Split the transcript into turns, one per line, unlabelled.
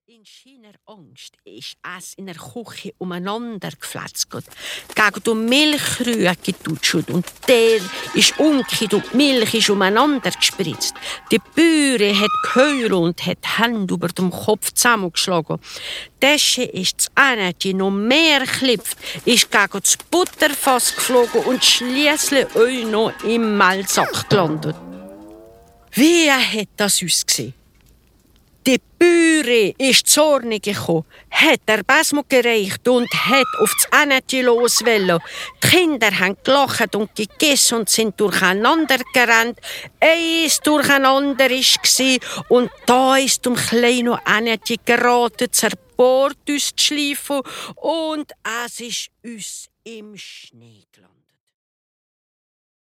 In seiner Angst ist es in der Küche umeinander gefletzt. Gegen die Milchkrüge getutscht und der ist umgekehrt und die Milch ist umeinander gespritzt. Die Bäuerin hat geheult und hat die Hände über dem Kopf zusammengeschlagen. Desche ist das Energy noch mehr geklipft, ist gegen das Butterfass geflogen und schliesslich auch noch im Mehlsack gelandet. Wie hat das ausgesehen? Die Bäuerin ist zornig gekommen, hat der Besmo gereicht und hat auf das Energy loswollen. Die Kinder haben gelacht und gegessen und sind durcheinander gerannt. Eins durcheinander war und da ist kleine Energy geraten, zerbohrt uns die Schleife und es ist uns im Schnee gelassen.